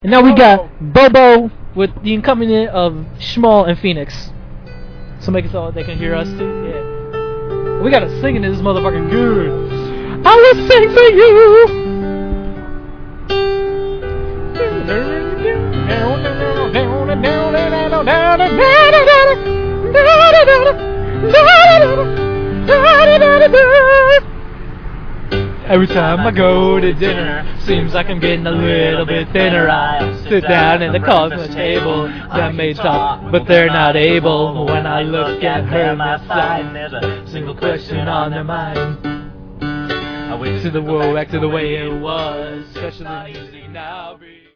And now we got Bobo with the accompaniment of Schmal and Phoenix. So make it so they can hear us too. Yeah. We gotta sing into this motherfucking good. I will sing for you. Every time I go to dinner, seems like I'm getting a little bit thinner. I sit down at the coffee table, that may talk, but they're not able. When I look at her on my side, there's a single question on their mind. I wish the world back to the way it was, especially easy now.